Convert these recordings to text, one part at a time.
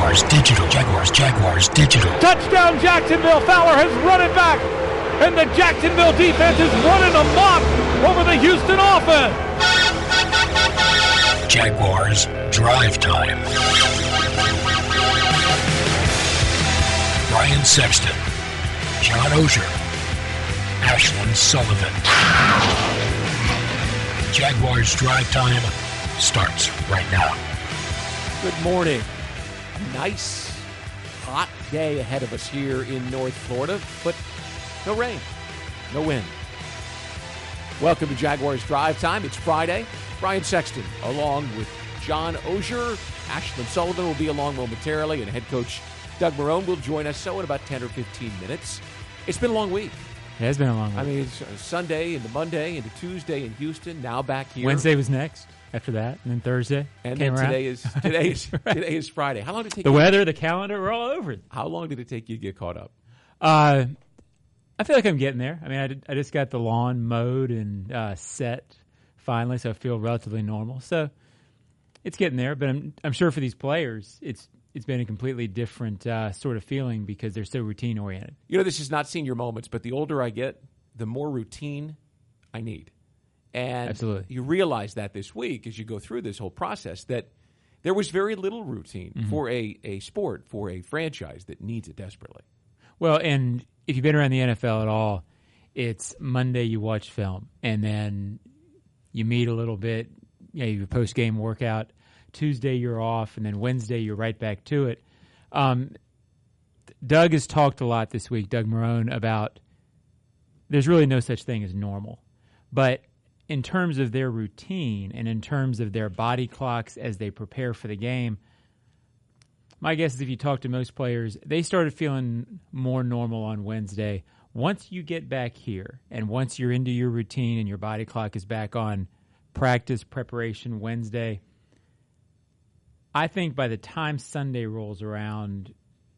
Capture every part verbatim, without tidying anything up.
Jaguars digital. Jaguars, Jaguars digital. Touchdown Jacksonville. Fowler has run it back. And the Jacksonville defense is running amok over the Houston offense. Jaguars drive time. Brian Sexton, John Oehser, Ashlyn Sullivan. Jaguars drive time starts right now. Good morning. A nice, hot day ahead of us here in North Florida, but no rain, no wind. Welcome to Jaguars Drive Time. It's Friday. Brian Sexton, along with John Oehser. Ashlyn Sullivan will be along momentarily, and head coach Doug Marrone will join us so in about ten or fifteen minutes. It's been a long week. It has been a long week. I mean, it's Sunday into Monday into Tuesday in Houston, now back here. Wednesday was next after that, and then Thursday And came then around. today is today is Right. today is Friday. How long did it take The you? weather, the calendar, we're all over it. How long did it take you to get caught up? Uh, I feel like I'm getting there. I mean, I, did, I just got the lawn mowed and uh, set finally, so I feel relatively normal. So it's getting there, but I'm I'm sure for these players, it's it's been a completely different uh, sort of feeling because they're so routine oriented. You know, this is not senior moments, but the older I get, the more routine I need. And Absolutely. You realize that this week as you go through this whole process that there was very little routine Mm-hmm. for a, a sport, for a franchise that needs it desperately. Well, and if you've been around the N F L at all, it's Monday you watch film, and then you meet a little bit, you know, you have a post-game workout. Tuesday you're off, and then Wednesday you're right back to it. Um, Doug has talked a lot this week, Doug Marrone, about there's really no such thing as normal. But in terms of their routine and in terms of their body clocks as they prepare for the game, my guess is if you talk to most players, they started feeling more normal on Wednesday. Once you get back here and once you're into your routine and your body clock is back on practice preparation Wednesday, I think by the time Sunday rolls around,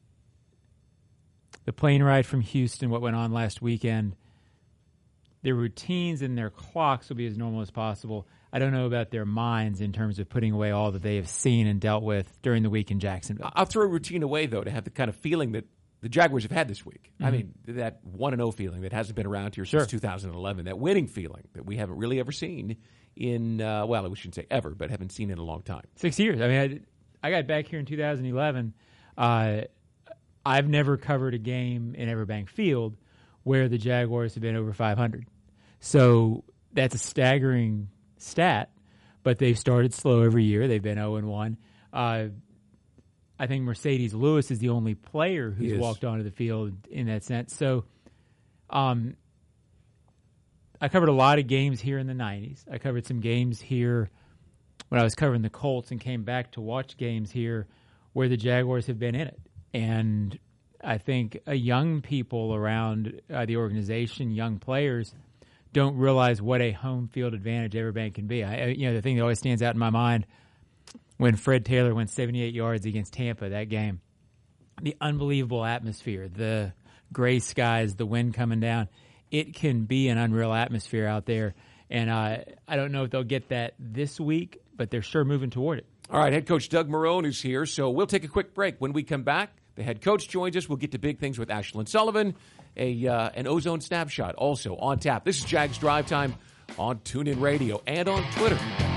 the plane ride from Houston, what went on last weekend, their routines and their clocks will be as normal as possible. I don't know about their minds in terms of putting away all that they have seen and dealt with during the week in Jacksonville. I'll throw routine away, though, to have the kind of feeling that the Jaguars have had this week. Mm-hmm. I mean, that one and oh feeling that hasn't been around here Sure. since two thousand eleven, that winning feeling that we haven't really ever seen in, uh, well, we shouldn't say ever, but haven't seen in a long time. Six years. I mean, I, I got back here in two thousand eleven. Uh, I've never covered a game in Everbank Field where the Jaguars have been over five hundred. So that's a staggering stat, but they've started slow every year. They've been oh and one. Uh, I think Mercedes Lewis is the only player who's walked onto the field in that sense. So um, I covered a lot of games here in the nineties. I covered some games here when I was covering the Colts and came back to watch games here where the Jaguars have been in it. And I think uh, young people around uh, the organization, young players, don't realize what a home field advantage Everbank can be. I, you know, the thing that always stands out in my mind when Fred Taylor went seventy-eight yards against Tampa that game, the unbelievable atmosphere, the gray skies, the wind coming down, it can be an unreal atmosphere out there. And uh, I don't know if they'll get that this week, but they're sure moving toward it. All right, head coach Doug Marrone is here, so we'll take a quick break. When we come back, the head coach joins us. We'll get to big things with Ashlyn Sullivan, a uh, an Ozone Snapshot also on tap. This is Jags Drive Time on TuneIn Radio and on Twitter.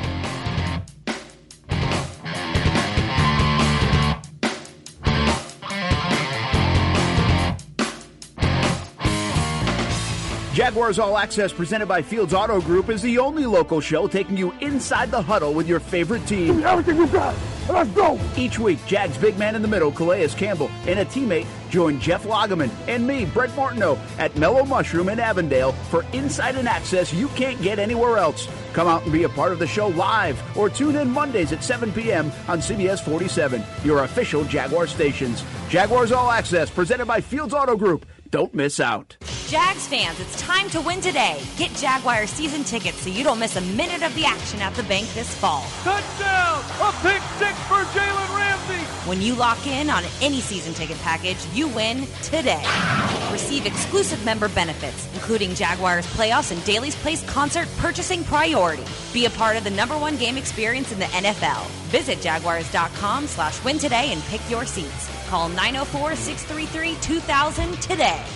Jaguars All Access, presented by Fields Auto Group, is the only local show taking you inside the huddle with your favorite team. Give me everything you got. Let's go. Each week, Jags big man in the middle, Calais Campbell, and a teammate join Jeff Lageman and me, Brett Martineau, at Mellow Mushroom in Avondale for insight and access you can't get anywhere else. Come out and be a part of the show live or tune in Mondays at seven p.m. on C B S forty-seven, your official Jaguar stations. Jaguars All Access, presented by Fields Auto Group. Don't miss out. Jags fans, it's time to win today. Get Jaguar season tickets so you don't miss a minute of the action at the bank this fall. Touchdown! A pick six for Jalen Ramsey! When you lock in on any season ticket package, you win today. Receive exclusive member benefits, including Jaguars playoffs and Daly's Place concert purchasing priority. Be a part of the number one game experience in the N F L. Visit jaguars.com slash win today and pick your seats. Call nine oh four, six three three, two thousand today.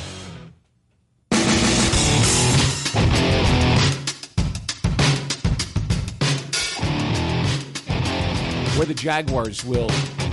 Where the Jaguars will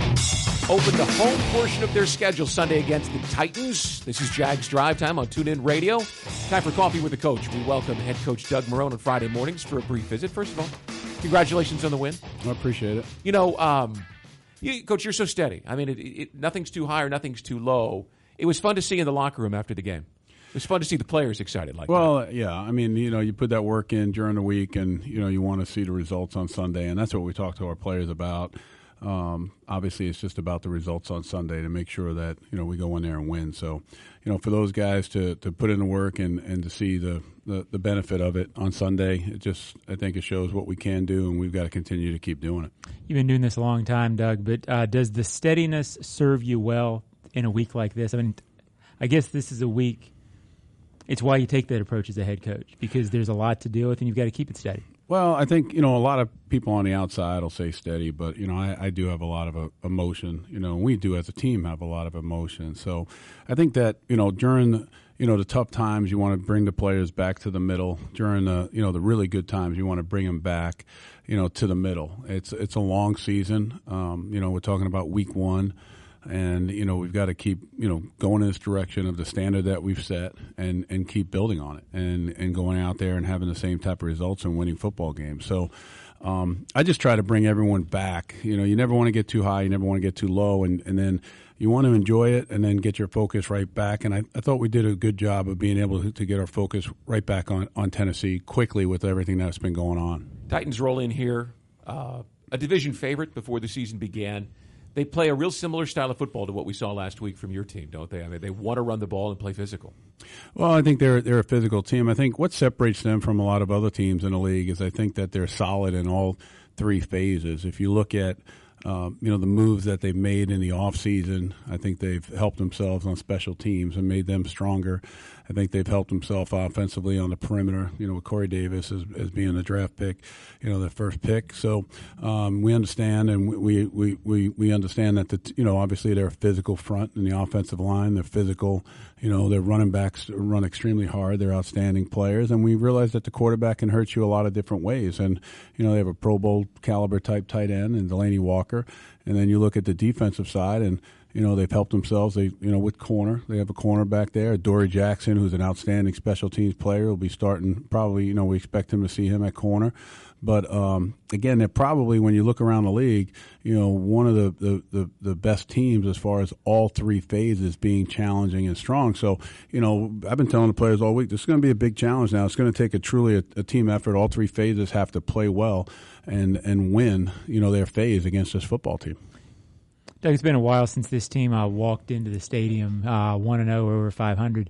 open the home portion of their schedule Sunday against the Titans. This is Jags Drive Time on TuneIn Radio. Time for Coffee with the Coach. We welcome head coach Doug Marrone on Friday mornings for a brief visit. First of all, congratulations on the win. I appreciate it. You know, um, you, Coach, you're so steady. I mean, it, it, nothing's too high or nothing's too low. It was fun to see in the locker room after the game. It was fun to see the players excited like well, that. Well, yeah. I mean, you know, you put that work in during the week and, you know, you want to see the results on Sunday, and that's what we talk to our players about. Um, obviously, it's just about the results on Sunday to make sure that, you know, we go in there and win. So, you know, for those guys to, to put in the work and, and to see the, the, the benefit of it on Sunday, it just, I think it shows what we can do, and we've got to continue to keep doing it. You've been doing this a long time, Doug, but uh, does the steadiness serve you well in a week like this? I mean, I guess this is a week. It's why you take that approach as a head coach, because there's a lot to deal with and you've got to keep it steady. Well, I think, you know, a lot of people on the outside will say steady, but, you know, I, I do have a lot of uh, emotion, you know, and we do as a team have a lot of emotion. So I think that, you know, during, the, you know, the tough times, you want to bring the players back to the middle. During the, you know, the really good times, you want to bring them back, you know, to the middle. It's, it's a long season. Um, you know, we're talking about week one. And, you know, we've got to keep, you know, going in this direction of the standard that we've set and, and keep building on it and, and going out there and having the same type of results and winning football games. So um, I just try to bring everyone back. You know, you never want to get too high. You never want to get too low. And, and then you want to enjoy it and then get your focus right back. And I, I thought we did a good job of being able to, to get our focus right back on, on Tennessee quickly with everything that's been going on. Titans roll in here, uh, a division favorite before the season began. They play a real similar style of football to what we saw last week from your team, don't they? I mean, they want to run the ball and play physical. Well, I think they're they're a physical team. I think what separates them from a lot of other teams in the league is I think that they're solid in all three phases. If you look at um, you know the moves that they've made in the off season, I think they've helped themselves on special teams and made them stronger. I think they've helped themselves offensively on the perimeter, you know, with Corey Davis as, as being the draft pick, you know, the first pick. So um, we understand, and we, we, we, we understand that, the, you know, obviously they're a physical front in the offensive line. They're physical, you know, their running backs run extremely hard. They're outstanding players. And we realize that the quarterback can hurt you a lot of different ways. And, you know, they have a Pro Bowl caliber type tight end in Delaney Walker. And then you look at the defensive side and, you know, they've helped themselves. They, you know, with corner, they have a corner back there. Dory Jackson, who's an outstanding special teams player, will be starting probably, you know, we expect him to see him at corner. But, um, again, they're probably, when you look around the league, you know, one of the, the, the, the best teams as far as all three phases being challenging and strong. So, you know, I've been telling the players all week, this is going to be a big challenge now. It's going to take a truly a, a team effort. All three phases have to play well and, and win, you know, their phase against this football team. Doug, it's been a while since this team uh, walked into the stadium uh, one and oh over five hundred.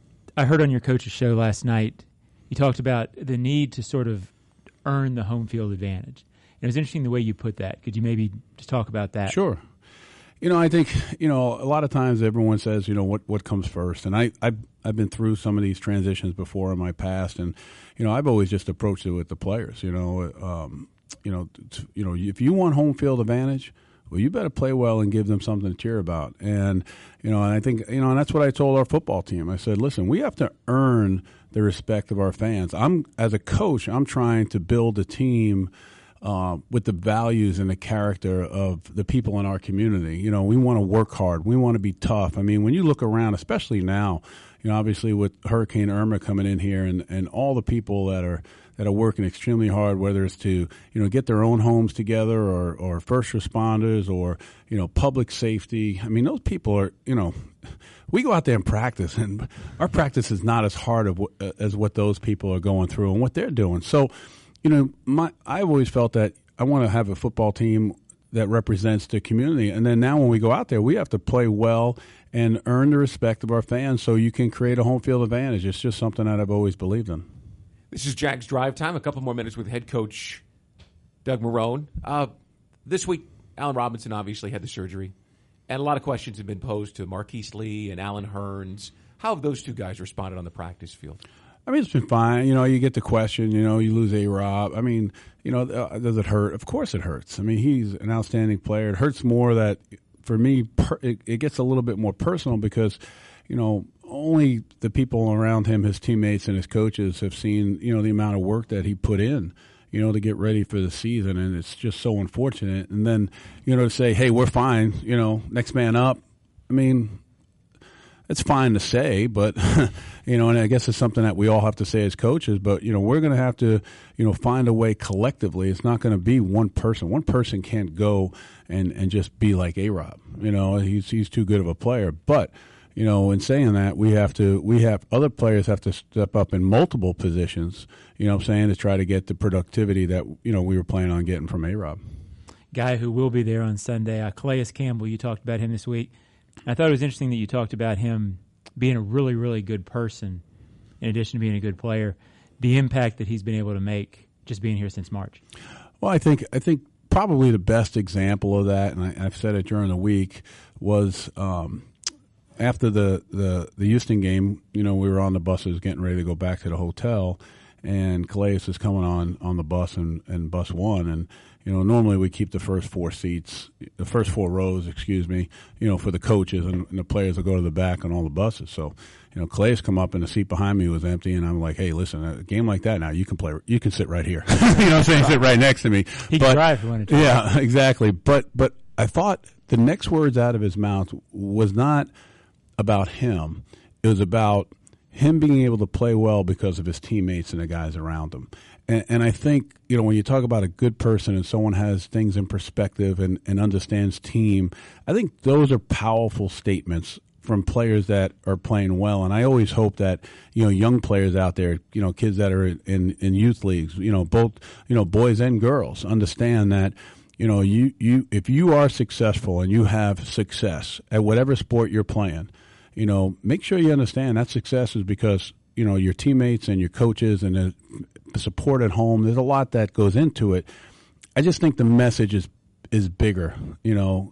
I heard on your coach's show last night, you talked about the need to sort of earn the home field advantage. And it was interesting the way you put that. Could you maybe just talk about that? Sure. You know, I think, you know, a lot of times everyone says, you know, what, what comes first. And I, I've, I've been through some of these transitions before in my past. And, you know, I've always just approached it with the players, you know. Um, you know, t- you know, if you want home field advantage, well, you better play well and give them something to cheer about. And, you know, and I think, you know, and that's what I told our football team. I said, listen, we have to earn the respect of our fans. I'm, as a coach, I'm trying to build a team uh, with the values and the character of the people in our community. You know, we want to work hard. We want to be tough. I mean, when you look around, especially now, you know, obviously with Hurricane Irma coming in here and, and all the people that are that are working extremely hard, whether it's to, you know, get their own homes together or, or first responders or, you know, public safety. I mean, those people are, you know, we go out there and practice, and our practice is not as hard of, as what those people are going through and what they're doing. So, you know, my I've always felt that I want to have a football team that represents the community. And then now when we go out there, we have to play well and earn the respect of our fans so you can create a home field advantage. It's just something that I've always believed in. This is Jags Drive Time. A couple more minutes with head coach Doug Marrone. Uh, this week, Allen Robinson obviously had the surgery, and a lot of questions have been posed to Marquise Lee and Allen Hurns. How have those two guys responded on the practice field? I mean, it's been fine. You know, you get the question, you know, you lose A-Rob. I mean, you know, uh, does it hurt? Of course it hurts. I mean, he's an outstanding player. It hurts more that, for me, per, it, it gets a little bit more personal because, you know, only the people around him, his teammates and his coaches, have seen, you know, the amount of work that he put in, you know, to get ready for the season. And it's just so unfortunate. And then, you know, to say, hey, we're fine, you know, next man up. I mean, it's fine to say, but, you know, and I guess it's something that we all have to say as coaches, but, you know, we're going to have to, you know, find a way collectively. It's not going to be one person. One person can't go and, and just be like A-Rob. You know, he's, he's too good of a player. But, you know, in saying that, we have to, we have, other players have to step up in multiple positions, you know what I'm saying, to try to get the productivity that, you know, we were planning on getting from A-Rob. Guy who will be there on Sunday, uh, Calais Campbell, you talked about him this week. I thought it was interesting that you talked about him being a really, really good person in addition to being a good player, the impact that he's been able to make just being here since March. Well, I think I think probably the best example of that, and I, I've said it during the week, was um, after the, the, the Houston game, you know, we were on the buses getting ready to go back to the hotel, and Calais was coming on, on the bus and, and bus one, and you know, normally we keep the first four seats, the first four rows, excuse me, you know, for the coaches, and, and the players will go to the back on all the buses. So, you know, Calais come up and the seat behind me was empty, and I'm like, hey, listen, a game like that now, you can play, you can sit right here. You know what I'm saying? Sit right next to me. He but, can drive if you wanted to. Yeah, exactly. But, but I thought the next words out of his mouth was not about him. It was about him being able to play well because of his teammates and the guys around him. And, and I think, you know, when you talk about a good person and someone has things in perspective and, and understands team, I think those are powerful statements from players that are playing well. And I always hope that, you know, young players out there, you know, kids that are in, in youth leagues, you know, both, you know, boys and girls understand that, you know, you, you if you are successful and you have success at whatever sport you're playing, you know, make sure you understand that success is because, you know, your teammates and your coaches and the support at home. There's a lot that goes into it. I just think the message is is bigger, you know,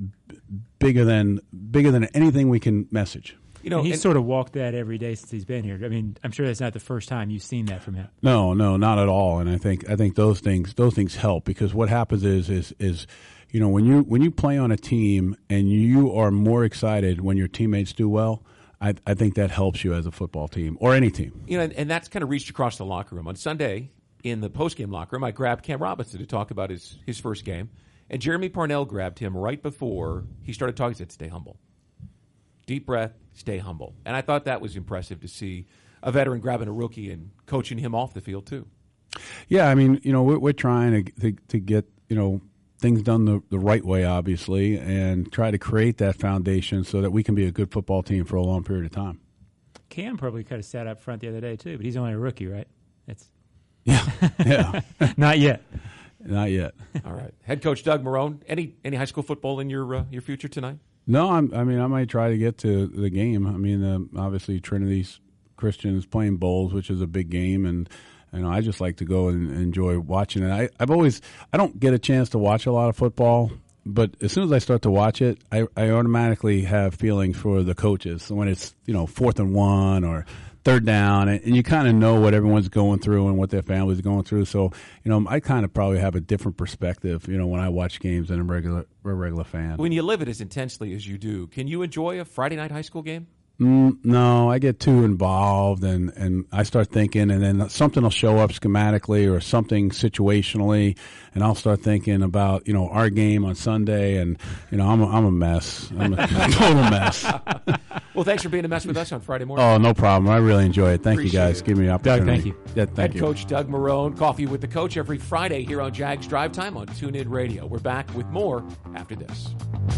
bigger than bigger than anything we can message. You know, he's sort of walked that every day since he's been here. I mean, I'm sure that's not the first time you've seen that from him. No, no, not at all. And I think I think those things those things help because what happens is is is you know when you when you play on a team and you are more excited when your teammates do well. I, I think that helps you as a football team or any team. You know, and, and that's kind of reached across the locker room. On Sunday, in the postgame locker room, I grabbed Cam Robinson to talk about his, his first game, and Jeremy Parnell grabbed him right before he started talking. He said, stay humble. Deep breath, stay humble. And I thought that was impressive to see a veteran grabbing a rookie and coaching him off the field, too. Yeah, I mean, you know, we're, we're trying to, to, to get, you know, things done the, the right way, obviously, and try to create that foundation so that we can be a good football team for a long period of time. Cam probably could have sat up front the other day, too, but he's only a rookie, right? It's Yeah, yeah. Not yet. Not yet. All right. Head coach Doug Marrone, any any high school football in your uh, your future tonight? No, I'm, I mean, I might try to get to the game. I mean, uh, obviously, Trinity's Christian is playing bowls, which is a big game, and you know, I just like to go and enjoy watching it. I, I've always, I don't get a chance to watch a lot of football, but as soon as I start to watch it, I, I automatically have feelings for the coaches when it's, you know, fourth and one or third down, and, and you kind of know what everyone's going through and what their family's going through. So, you know, I kind of probably have a different perspective, you know, when I watch games than a regular, a regular fan. When you live it as intensely as you do, can you enjoy a Friday night high school game? Mm, no, I get too involved, and, and I start thinking, and then something will show up schematically or something situationally, and I'll start thinking about, you know, our game on Sunday, and, you know, I'm a, I'm a mess. I'm a total mess. Well, thanks for being a mess with us on Friday morning. Oh, no problem. I really enjoy it. Thank Appreciate you, guys. it. Give me the opportunity. Doug, thank you. Yeah, thank Head you. coach Doug Marrone, Coffee with the Coach every Friday here on Jags Drive Time on TuneIn Radio. We're back with more after this.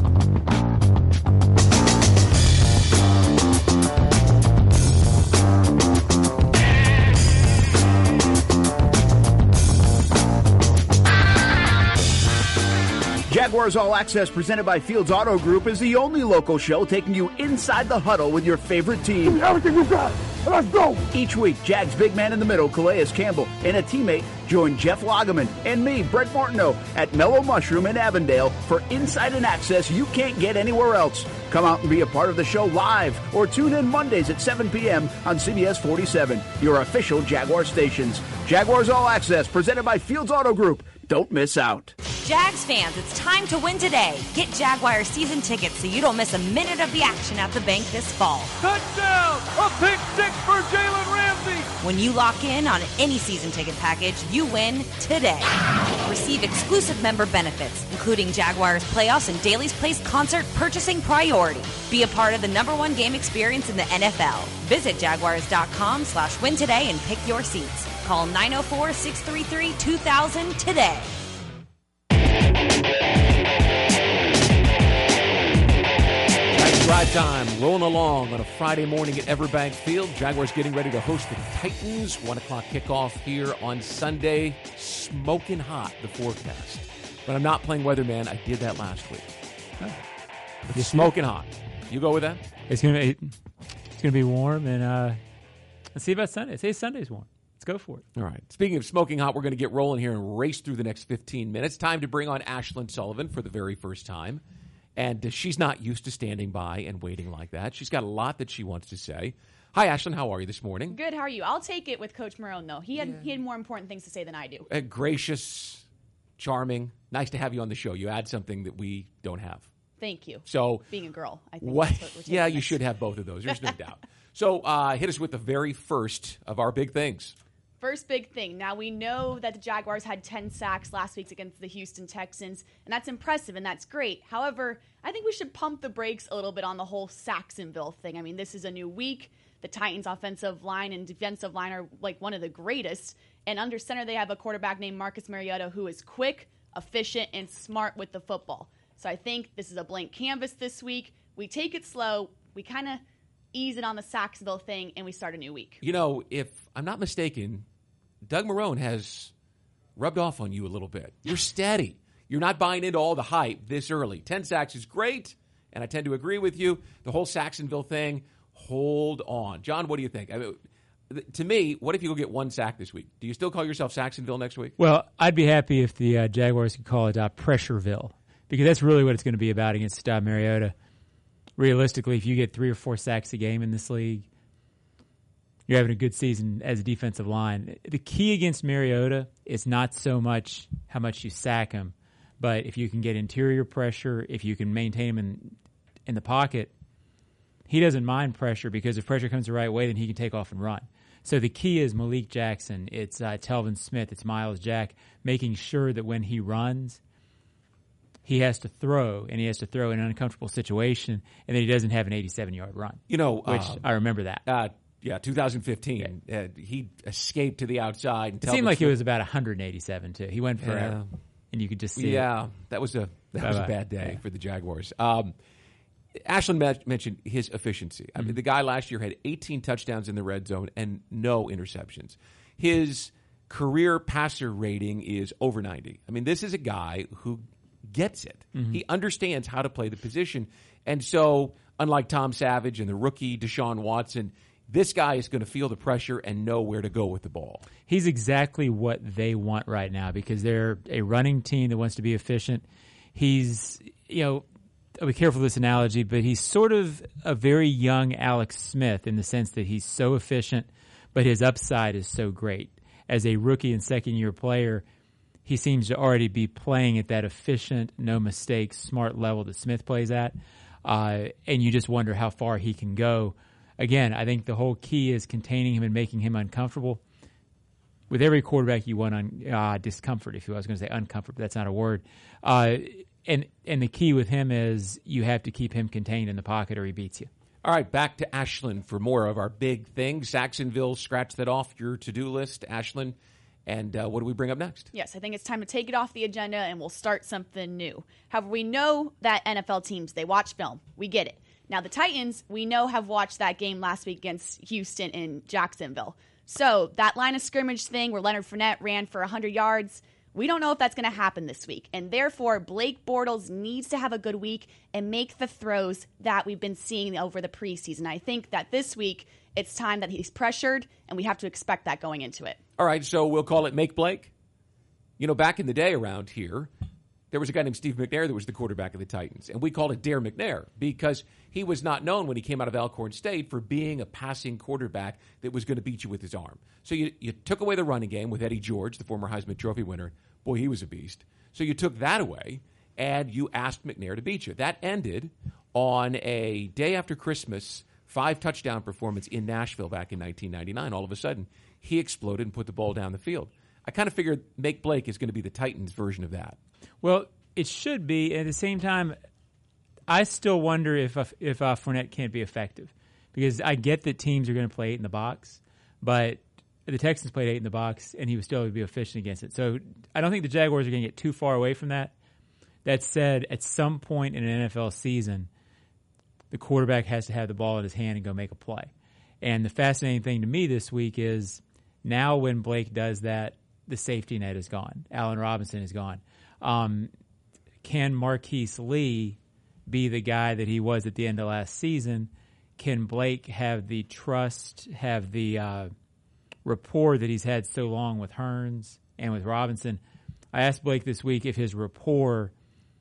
Jaguars All Access presented by Fields Auto Group is the only local show taking you inside the huddle with your favorite team. Give me everything you got. Let's go! Each week, Jags big man in the middle, Calais Campbell, and a teammate join Jeff Lageman and me, Brett Martineau, at Mellow Mushroom in Avondale for insight and access you can't get anywhere else. Come out and be a part of the show live or tune in Mondays at seven p.m. on C B S forty-seven, your official Jaguar stations. Jaguars All Access, presented by Fields Auto Group. Don't miss out. Jags fans, it's time to win today. Get Jaguar season tickets so you don't miss a minute of the action at the bank this fall. Touchdown! A pick six for Jalen Ramsey! When you lock in on any season ticket package, you win today. Receive exclusive member benefits, including Jaguars playoffs and Daly's Place concert purchasing priority. Be a part of the number one game experience in the N F L. Visit jaguars.com slash win today and pick your seats. Call nine oh four, six three three, two thousand today. Drive time rolling along on a Friday morning at Everbank Field. Jaguars getting ready to host the Titans. One o'clock kickoff here on Sunday. Smoking hot, the forecast. But I'm not playing weatherman. I did that last week. Oh. It's smoking hot. You go with that? It's gonna be, it's gonna be warm, and uh, let's see about Sunday. Say Sunday's warm. Let's go for it. All right. Speaking of smoking hot, we're going to get rolling here and race through the next fifteen minutes. Time to bring on Ashlyn Sullivan for the very first time. And uh, she's not used to standing by and waiting like that. She's got a lot that she wants to say. Hi, Ashlyn. How are you this morning? Good. How are you? I'll take it with Coach Marone, though. He had yeah. he had more important things to say than I do. Uh, gracious, charming. Nice to have you on the show. You add something that we don't have. Thank you. So being a girl, I think. What, that's what we're yeah, you next. should have both of those. There's no doubt. So uh, hit us with the very first of our big things. First big thing. Now, we know that the Jaguars had ten sacks last week against the Houston Texans, and that's impressive, and that's great. However, I think we should pump the brakes a little bit on the whole Saxonville thing. I mean, this is a new week. The Titans' offensive line and defensive line are like one of the greatest, and under center they have a quarterback named Marcus Mariota who is quick, efficient, and smart with the football. So I think this is a blank canvas this week. We take it slow. We kind of ease it on the Saxonville thing, and we start a new week. You know, if I'm not mistaken, Doug Marone has rubbed off on you a little bit. You're steady. You're not buying into all the hype this early. Ten sacks is great, and I tend to agree with you. The whole Saxonville thing, hold on. John, what do you think? I mean, to me, what if you go get one sack this week? Do you still call yourself Saxonville next week? Well, I'd be happy if the uh, Jaguars could call it uh, Pressureville, because that's really what it's going to be about against uh, Mariota. Realistically, if you get three or four sacks a game in this league, you're having a good season as a defensive line. The key against Mariota is not so much how much you sack him, but if you can get interior pressure, if you can maintain him in in the pocket, he doesn't mind pressure, because if pressure comes the right way, then he can take off and run. So the key is Malik Jackson, it's uh, Telvin Smith, it's Miles Jack, making sure that when he runs, he has to throw, and he has to throw in an uncomfortable situation, and then he doesn't have an eighty-seven-yard run. You know, which um, I remember that. Uh, Yeah, two thousand fifteen. Yeah. Uh, he escaped to the outside. And it seemed like Smith. It was about one hundred eighty-seven, too. He went forever, yeah. and you could just see Yeah, it. that was a that Bye-bye. was a bad day yeah. for the Jaguars. Um, Ashlyn mentioned his efficiency. I mm-hmm. mean, the guy last year had eighteen touchdowns in the red zone and no interceptions. His career passer rating is over ninety. I mean, this is a guy who gets it. Mm-hmm. He understands how to play the position. And so, unlike Tom Savage and the rookie Deshaun Watson, this guy is going to feel the pressure and know where to go with the ball. He's exactly what they want right now, because they're a running team that wants to be efficient. He's, you know, I'll be careful with this analogy, but he's sort of a very young Alex Smith in the sense that he's so efficient, but his upside is so great. As a rookie and second-year player, he seems to already be playing at that efficient, no mistakes, smart level that Smith plays at, uh, and you just wonder how far he can go. Again, I think the whole key is containing him and making him uncomfortable. With every quarterback, you want un, uh, discomfort, if you I was going to say uncomfort, but that's not a word. Uh, and and the key with him is you have to keep him contained in the pocket or he beats you. All right, back to Ashlyn for more of our big thing. Saxonville, scratch that off your to-do list, Ashlyn. And uh, what do we bring up next? Yes, I think it's time to take it off the agenda and we'll start something new. However, we know that N F L teams, they watch film. We get it. Now, the Titans, we know, have watched that game last week against Houston in Jacksonville. So that line of scrimmage thing where Leonard Fournette ran for one hundred yards, we don't know if that's going to happen this week. And therefore, Blake Bortles needs to have a good week and make the throws that we've been seeing over the preseason. I think that this week It's time that he's pressured, and we have to expect that going into it. All right, so we'll call it Make Blake. You know, back in the day around here, there was a guy named Steve McNair that was the quarterback of the Titans, and we called it Dare McNair because he was not known when he came out of Alcorn State for being a passing quarterback that was going to beat you with his arm. So you, you took away the running game with Eddie George, the former Heisman Trophy winner. Boy, he was a beast. So you took that away, and you asked McNair to beat you. That ended on a day after Christmas five-touchdown performance in Nashville back in nineteen ninety-nine. All of a sudden, he exploded and put the ball down the field. I kind of figured Make Blake is going to be the Titans' version of that. Well, it should be. At the same time, I still wonder if if uh, Fournette can't be effective, because I get that teams are going to play eight in the box, but the Texans played eight in the box, and he was still able to be efficient against it. So I don't think the Jaguars are going to get too far away from that. That said, at some point in an N F L season, the quarterback has to have the ball in his hand and go make a play. And the fascinating thing to me this week is now when Blake does that, the safety net is gone. Allen Robinson is gone. Um, can Marquise Lee be the guy that he was at the end of last season? Can Blake have the trust, have the uh, rapport that he's had so long with Hearns and with Robinson? I asked Blake this week if his rapport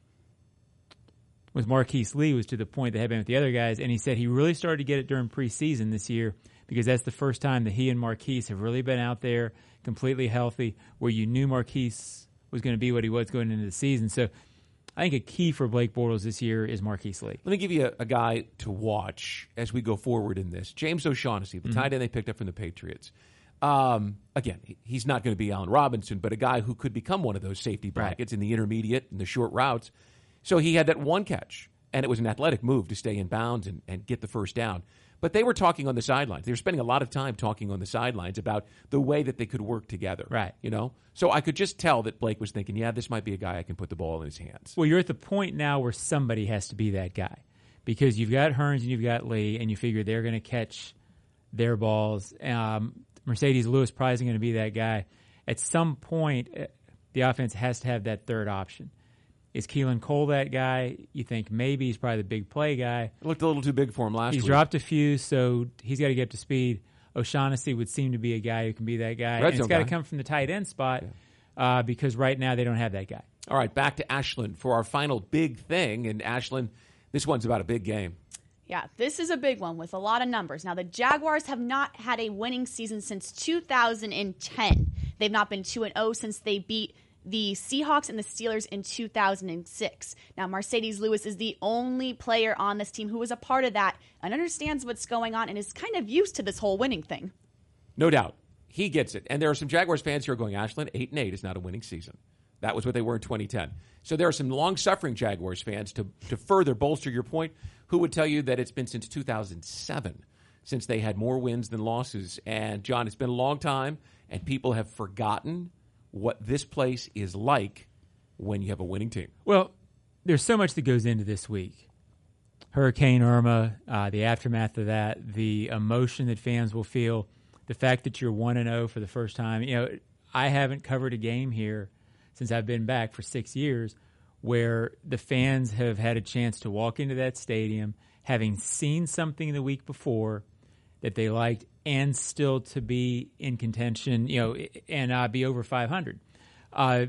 with Marquise Lee was to the point that had been with the other guys, and he said he really started to get it during preseason this year because that's the first time that he and Marquise have really been out there completely healthy, where you knew Marquise was going to be what he was going into the season. So I think a key for Blake Bortles this year is Marquise Lee. Let me give you a, a guy to watch as we go forward in this. James O'Shaughnessy, the mm-hmm. tight end they picked up from the Patriots. Um, again, he's not going to be Allen Robinson, but a guy who could become one of those safety brackets right. in the intermediate and the short routes. So he had that one catch, and it was an athletic move to stay in bounds and, and get the first down. But they were talking on the sidelines. They were spending a lot of time talking on the sidelines about the way that they could work together. Right. You know? So I could just tell that Blake was thinking, yeah, this might be a guy I can put the ball in his hands. Well, you're at the point now where somebody has to be that guy, because you've got Hearns and you've got Lee, and you figure they're going to catch their balls. Um, Mercedes Lewis probably isn't going to be that guy. At some point, the offense has to have that third option. Is Keelan Cole that guy? You think maybe he's probably the big play guy. It looked a little too big for him last he's week. He's dropped a few, so he's got to get up to speed. O'Shaughnessy would seem to be a guy who can be that guy. Red and it's got to come from the tight end spot yeah. uh, because right now they don't have that guy. All right, back to Ashland for our final big thing. And Ashland, this one's about a big game. Yeah, this is a big one with a lot of numbers. Now, the Jaguars have not had a winning season since two thousand ten. They've not been two and oh since they beat the Seahawks and the Steelers in two thousand six. Now, Mercedes Lewis is the only player on this team who was a part of that and understands what's going on and is kind of used to this whole winning thing. No doubt. He gets it. And there are some Jaguars fans who are going, Ashland, eight and eight is not a winning season. That was what they were in twenty ten. So there are some long-suffering Jaguars fans, to, to further bolster your point, who would tell you that it's been since two thousand seven since they had more wins than losses. And, John, it's been a long time, and people have forgotten what this place is like when you have a winning team. Well, there's so much that goes into this week. Hurricane Irma, uh, the aftermath of that, the emotion that fans will feel, the fact that you're one and oh for the first time. You know, I haven't covered a game here since I've been back for six years where the fans have had a chance to walk into that stadium having seen something the week before that they liked and still to be in contention, you know, and uh, be over five hundred. Uh,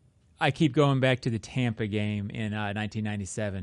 I keep going back to the Tampa game in uh, nineteen ninety-seven.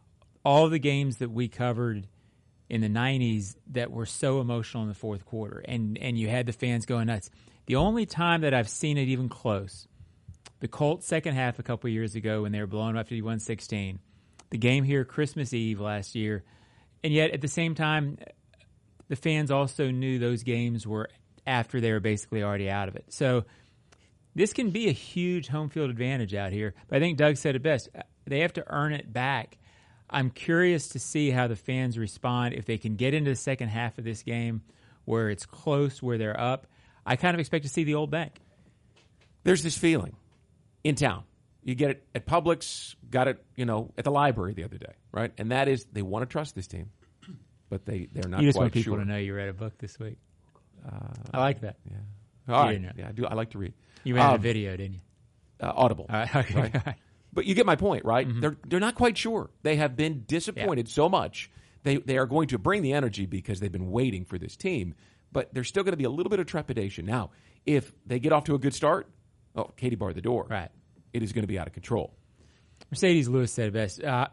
All the games that we covered in the nineties that were so emotional in the fourth quarter, and, and you had the fans going nuts. The only time that I've seen it even close, the Colts second half a couple years ago when they were blowing up fifty-one sixteen, the game here Christmas Eve last year, and yet at the same time, the fans also knew those games were after they were basically already out of it. So this can be a huge home field advantage out here. But I think Doug said it best. They have to earn it back. I'm curious to see how the fans respond if they can get into the second half of this game where it's close, where they're up. I kind of expect to see the old bank. There's this feeling in town. You get it at Publix, got it, you know, at the library the other day, right? And that is they want to trust this team. But they, they're not quite sure. You just want people sure. to know you read a book this week. Uh, I like that. Yeah. All right. Yeah, I do. I like to read. You ran um, a video, didn't you? Uh, Audible. All right. Okay. Right? But you get my point, right? Mm-hmm. They're they're not quite sure. They have been disappointed yeah. so much They they are going to bring the energy because they've been waiting for this team, but there's still going to be a little bit of trepidation. Now, if they get off to a good start, oh, Katie barred the door. Right. It is going to be out of control. Mercedes Lewis said it best. Uh,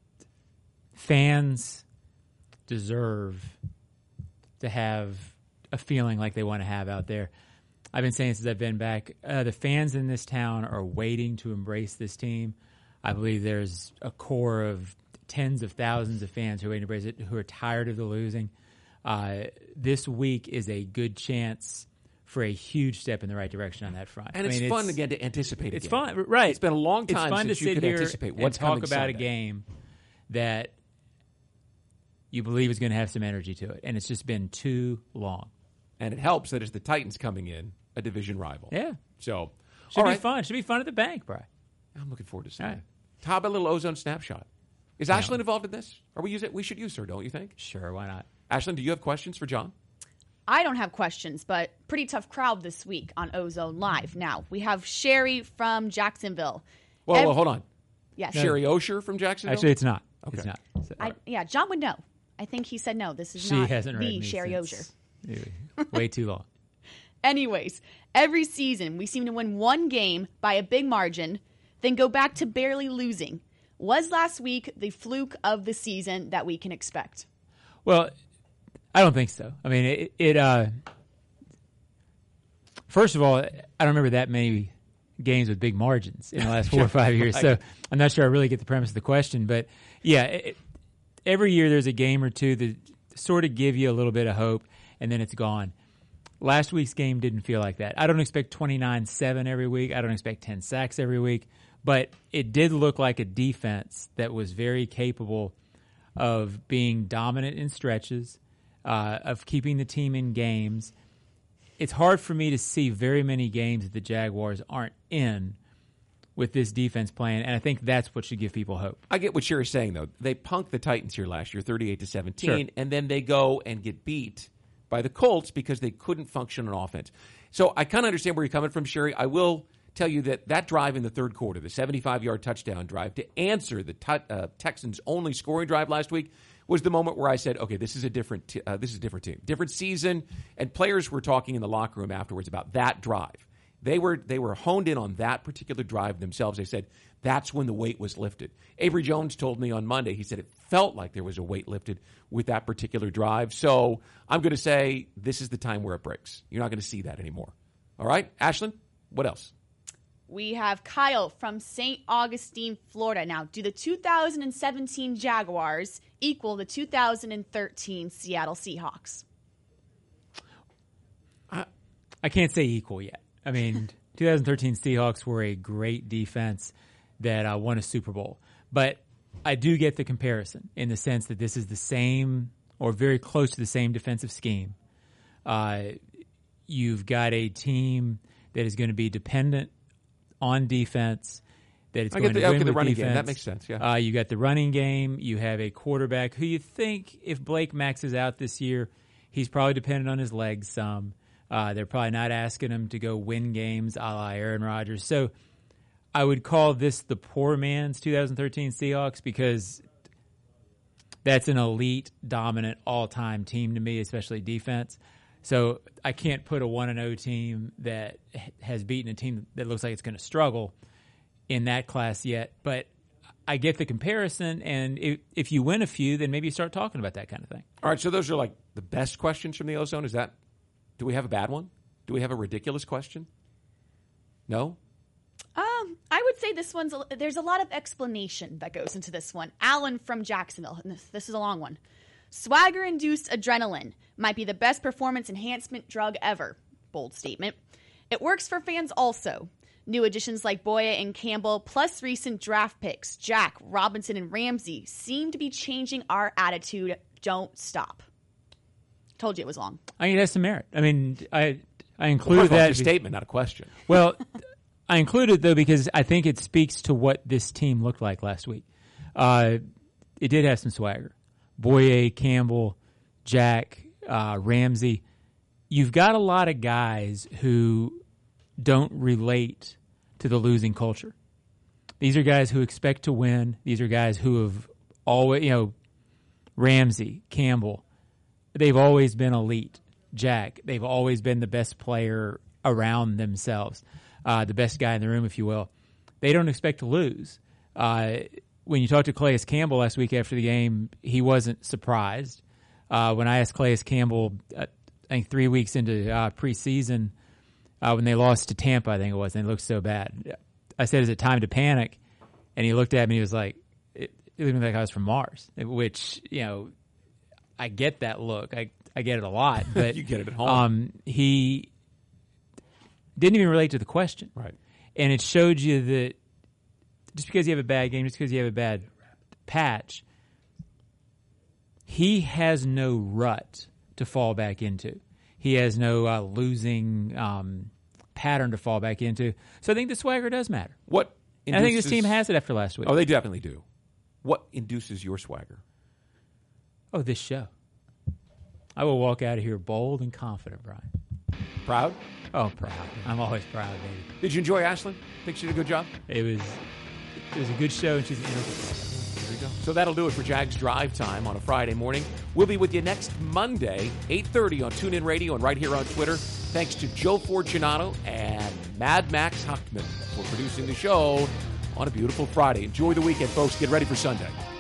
fans deserve to have a feeling like they want to have out there. I've been saying since I've been back, uh, the fans in this town are waiting to embrace this team. I believe there's a core of tens of thousands of fans who are waiting to embrace it, who are tired of the losing. Uh, this week is a good chance for a huge step in the right direction on that front. And I it's mean, fun it's, again to anticipate. It's again. fun, right? It's been a long time it's fun since to you sit could here anticipate and what's talk coming about Sunday. a game that you believe is going to have some energy to it, and it's just been too long. And it helps that it's the Titans coming in, a division rival. Yeah. So, Should all be right. fun. Should be fun at the bank, Brian. I'm looking forward to seeing All right. it. How about a little ozone snapshot? Is No. Ashlyn involved in this? Are we use it? We should use her, don't you think? Sure, why not? Ashlyn, do you have questions for John? I don't have questions, but pretty tough crowd this week on Ozone Live. Now, we have Sherry from Jacksonville. Well, Ev- well, hold on. Yes. Sherry Osher from Jacksonville? Actually, it's not. Okay. It's not. So, I, yeah, John would know. I think he said no. This is she not hasn't read the me Sherry since, Osher. way too long. Anyways, every season we seem to win one game by a big margin, then go back to barely losing. Was last week the fluke of the season that we can expect? Well, I don't think so. I mean, it. it uh, first of all, I don't remember that many games with big margins in the last four or five years, Right. so I'm not sure I really get the premise of the question. But yeah, it, every year there's a game or two that sort of give you a little bit of hope, and then it's gone. Last week's game didn't feel like that. I don't expect twenty-nine seven every week. I don't expect ten sacks every week. But it did look like a defense that was very capable of being dominant in stretches, uh, of keeping the team in games. It's hard for me to see very many games that the Jaguars aren't in with this defense playing, and I think that's what should give people hope. I get what Sherry's saying, though. They punked the Titans here last year, thirty-eight to seventeen, Sure. and then they go and get beat by the Colts because they couldn't function on offense. So I kind of understand where you're coming from, Sherry. I will tell you that that drive in the third quarter, the seventy-five-yard touchdown drive to answer the t- uh, Texans' only scoring drive last week, was the moment where I said, okay, this is a different t- uh, this is a different team, different season, and players were talking in the locker room afterwards about that drive. They were they were honed in on that particular drive themselves. They said that's when the weight was lifted. Avery Jones told me on Monday, he said it felt like there was a weight lifted with that particular drive. So I'm going to say this is the time where it breaks. You're not going to see that anymore. All right, Ashlyn, what else? We have Kyle from Saint Augustine, Florida. Now, do the two thousand seventeen Jaguars equal the two thousand thirteen Seattle Seahawks? I, I can't say equal yet. I mean, twenty thirteen Seahawks were a great defense that uh, won a Super Bowl. But I do get the comparison in the sense that this is the same or very close to the same defensive scheme. Uh, you've got a team that is going to be dependent on defense, that it's I going get the, to I win get the with running defense. game. That makes sense, yeah. Uh, you got the running game. You have a quarterback who you think if Blake maxes out this year, he's probably dependent on his legs some. Uh, they're probably not asking him to go win games a la Aaron Rodgers. So I would call this the poor man's two thousand thirteen Seahawks because that's an elite, dominant, all-time team to me, especially defense. So I can't put a one and oh team that has beaten a team that looks like it's going to struggle in that class yet. But I get the comparison, and if, if you win a few, then maybe you start talking about that kind of thing. All right, so those are like the best questions from the Ozone. Is that, do we have a bad one? Do we have a ridiculous question? No? Um, I would say this one's, a, there's a lot of explanation that goes into this one. Alan from Jacksonville, and this, this is a long one. Swagger-induced adrenaline might be the best performance enhancement drug ever. Bold statement. It works for fans also. New additions like Boya and Campbell, plus recent draft picks, Jack, Robinson, and Ramsey, seem to be changing our attitude. Don't stop. Told you it was long. I mean, it has some merit. I mean, I I Well, included first of all, that. it's a statement, not a question. Well, I included though because I think it speaks to what this team looked like last week. Uh, it did have some swagger. Boye, Campbell, Jack, uh, Ramsey. You've got a lot of guys who don't relate to the losing culture. These are guys who expect to win. These are guys who have always, you know, Ramsey, Campbell, they've always been elite. Jack, they've always been the best player around themselves, uh, the best guy in the room, if you will. They don't expect to lose. Uh, when you talked to Calais Campbell last week after the game, he wasn't surprised. Uh, when I asked Calais Campbell, uh, I think three weeks into uh, preseason, uh, when they lost to Tampa, I think it was, and they looked so bad, I said, is it time to panic? And he looked at me and he was like, it, it looked like I was from Mars, which, you know, I get that look. I, I get it a lot. But you get it at home. Um, he didn't even relate to the question. Right. And it showed you that just because you have a bad game, just because you have a bad patch, he has no rut to fall back into. He has no uh, losing um, pattern to fall back into. So I think the swagger does matter. What? And I think this team has it after last week. Oh, they definitely do. What induces your swagger? Oh, this show. I will walk out of here bold and confident, Brian. Proud? Oh, proud. I'm always proud, baby. Did you enjoy Ashlyn? Think she did a good job? It was it was a good show, and she's an integral. There we go. So that'll do it for Jags Drive Time on a Friday morning. We'll be with you next Monday, eight thirty on TuneIn Radio and right here on Twitter. Thanks to Joe Fortunato and Mad Max Huckman for producing the show on a beautiful Friday. Enjoy the weekend, folks. Get ready for Sunday.